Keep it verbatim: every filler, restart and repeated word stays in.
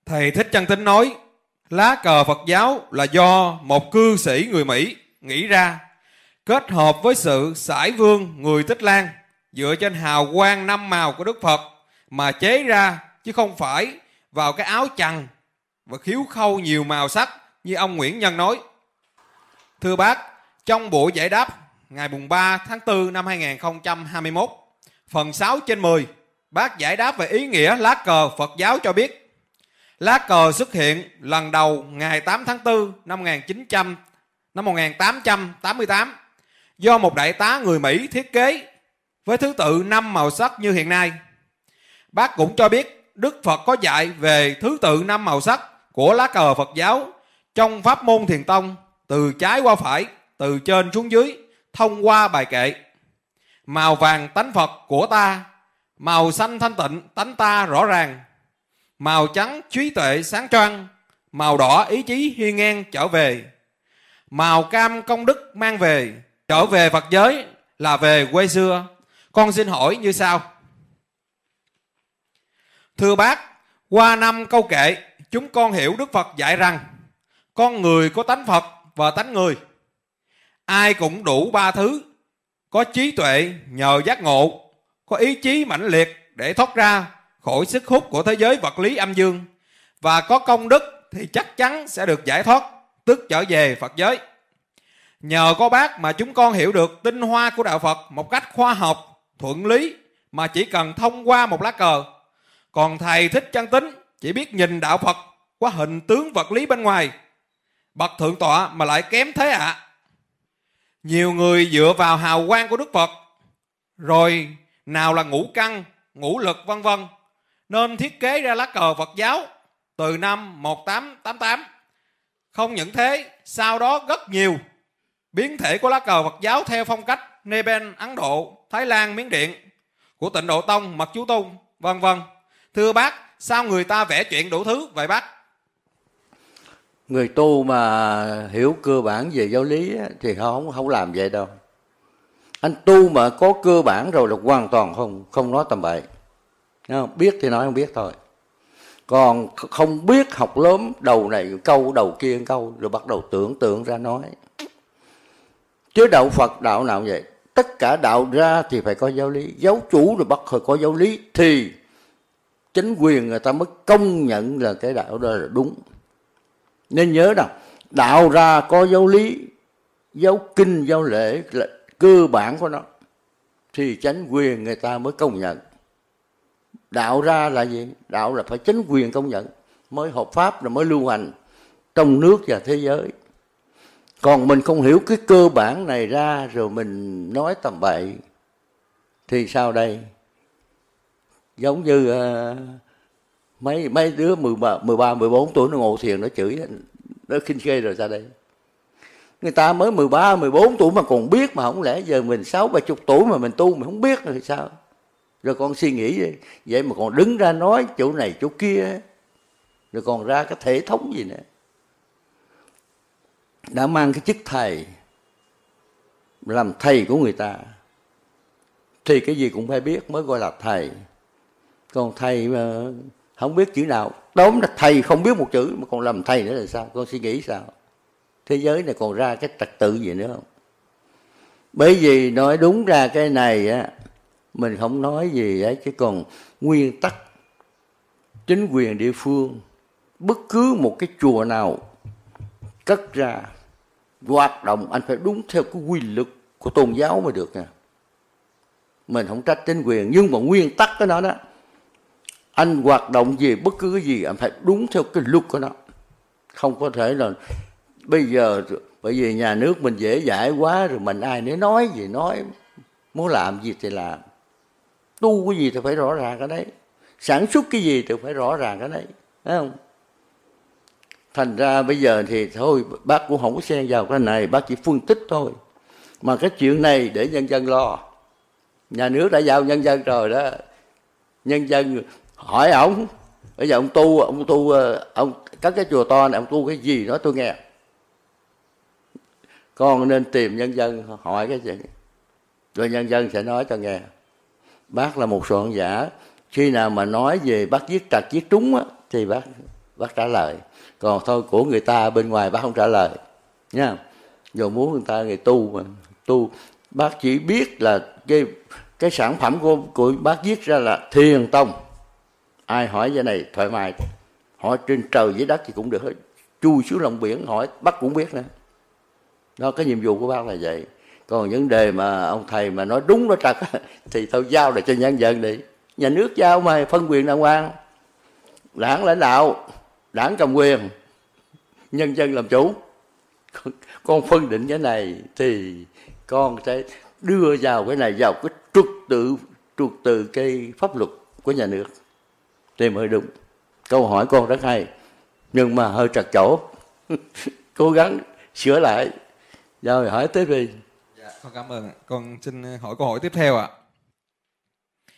Thầy Thích Chân Tín nói, lá cờ Phật giáo là do một cư sĩ người Mỹ nghĩ ra, kết hợp với sự sải vương người Tích Lan, dựa trên hào quang năm màu của Đức Phật mà chế ra, chứ không phải vào cái áo chằn và khiếu khâu nhiều màu sắc như ông Nguyễn Nhân nói. Thưa bác, trong buổi giải đáp ngày ba tháng tư năm hai nghìn không trăm hai mươi mốt, phần sáu trên mười, bác giải đáp về ý nghĩa lá cờ Phật giáo cho biết lá cờ xuất hiện lần đầu ngày tám tháng tư năm một nghìn chín trăm năm một nghìn tám trăm tám mươi tám do một đại tá người Mỹ thiết kế với thứ tự năm màu sắc như hiện nay. Bác cũng cho biết Đức Phật có dạy về thứ tự năm màu sắc của lá cờ Phật giáo trong pháp môn Thiền tông, từ trái qua phải, từ trên xuống dưới, thông qua bài kệ. Màu vàng tánh Phật của ta, màu xanh thanh tịnh tánh ta rõ ràng, màu trắng trí tuệ sáng choang, màu đỏ ý chí hiên ngang trở về, màu cam công đức mang về. Trở về Phật giới là về quê xưa. Con xin hỏi như sau. Thưa bác, qua năm câu kệ, chúng con hiểu Đức Phật dạy rằng con người có tánh Phật và tánh người. Ai cũng đủ ba thứ: có trí tuệ nhờ giác ngộ, có ý chí mãnh liệt để thoát ra khỏi sức hút của thế giới vật lý âm dương, và có công đức thì chắc chắn sẽ được giải thoát, tức trở về Phật giới. Nhờ có bác mà chúng con hiểu được tinh hoa của đạo Phật một cách khoa học, thuận lý, mà chỉ cần thông qua một lá cờ. Còn thầy Thích Chân Tín chỉ biết nhìn đạo Phật qua hình tướng vật lý bên ngoài. Bậc thượng tọa mà lại kém thế ạ. À. Nhiều người dựa vào hào quang của Đức Phật, rồi nào là ngũ căn, ngũ lực vân vân, nên thiết kế ra lá cờ Phật giáo từ năm một nghìn tám trăm tám mươi tám. Không những thế, sau đó rất nhiều biến thể của lá cờ Phật giáo theo phong cách Nepal, Ấn Độ, Thái Lan, Miến Điện, của Tịnh Độ Tông, Mật Chú Tôn, vân vân. Thưa bác, sao người ta vẽ chuyện đủ thứ vậy bác? Người tu mà hiểu cơ bản về giáo lý thì không không làm vậy đâu. Anh tu mà có cơ bản rồi là hoàn toàn không không nói tầm bậy. Không? Biết thì nói không biết thôi. Còn không biết học lớn, đầu này câu đầu kia câu, rồi bắt đầu tưởng tượng ra nói. Chứ đạo Phật đạo nào vậy? Tất cả đạo ra thì phải có giáo lý. Giáo chủ rồi bắt phải có giáo lý thì chính quyền người ta mới công nhận là cái đạo đó là đúng. Nên nhớ nào, đạo ra có giáo lý, giáo kinh, giáo lễ là cơ bản của nó, thì chính quyền người ta mới công nhận. Đạo ra là gì? Đạo là phải chính quyền công nhận mới hợp pháp, rồi mới lưu hành trong nước và thế giới. Còn mình không hiểu cái cơ bản này ra rồi mình nói tầm bậy thì sao đây? Giống như uh, mấy mấy đứa mười ba, mười bốn tuổi nó ngộ thiền nó chửi, nó khinh khê rồi ra đây. Người ta mới mười ba, mười bốn tuổi mà còn biết, mà không lẽ giờ mình sáu, ba chục tuổi mà mình tu mình không biết rồi sao? Rồi con suy nghĩ vậy, vậy mà còn đứng ra nói chỗ này chỗ kia, rồi còn ra cái thể thống gì nữa. Đã mang cái chức thầy, làm thầy của người ta, thì cái gì cũng phải biết mới gọi là thầy. Còn thầy mà không biết chữ nào, đốm là thầy không biết một chữ mà còn làm thầy nữa là sao? Con suy nghĩ sao? Thế giới này còn ra cái trật tự gì nữa không? Bởi vì nói đúng ra cái này á, mình không nói gì ấy, chứ còn nguyên tắc chính quyền địa phương, bất cứ một cái chùa nào cất ra hoạt động anh phải đúng theo cái quy luật của tôn giáo mới được nha. Mình không trách chính quyền, nhưng mà nguyên tắc của nó đó, anh hoạt động gì, bất cứ cái gì anh phải đúng theo cái luật của nó. Không có thể là bây giờ bởi vì nhà nước mình dễ dãi quá rồi, mình ai nấy nói gì nói, muốn làm gì thì làm, tu cái gì thì phải rõ ràng cái đấy, sản xuất cái gì thì phải rõ ràng cái đấy, thấy không? Thành ra bây giờ thì thôi, bác cũng không có xen vào cái này, bác chỉ phân tích thôi. Mà cái chuyện này để nhân dân lo. Nhà nước đã giao nhân dân rồi đó. Nhân dân hỏi ổng, bây giờ ông tu, ông tu, ông các cái chùa to này, ông tu cái gì nói tôi nghe. Con nên tìm nhân dân hỏi cái gì, rồi nhân dân sẽ nói cho nghe. Bác là một soạn giả, khi nào mà nói về bác viết trật viết trúng á, thì bác bác trả lời. Còn thôi của người ta bên ngoài bác không trả lời nha. Dù muốn người ta người tu mà tu, bác chỉ biết là cái cái sản phẩm của của bác viết ra là Thiền Tông. Ai hỏi cái này thoải mái, hỏi trên trời dưới đất thì cũng được hết, chui xuống lòng biển hỏi bác cũng biết nữa. Đó, cái nhiệm vụ của bác là vậy. Còn vấn đề mà ông thầy mà nói đúng nói trật thì thôi giao lại cho nhân dân đi. Nhà nước giao mà phân quyền đàng hoàng, đảng lãnh đạo, đảng cầm quyền, nhân dân làm chủ. Con phân định cái này thì con sẽ đưa vào cái này vào cái trật tự trật tự cái pháp luật của nhà nước thì mới đúng. Câu hỏi con rất hay nhưng mà hơi trật chỗ. Cố gắng sửa lại. Rồi hỏi tiếp đi. Dạ, con cảm ơn. Con xin hỏi câu hỏi tiếp theo ạ.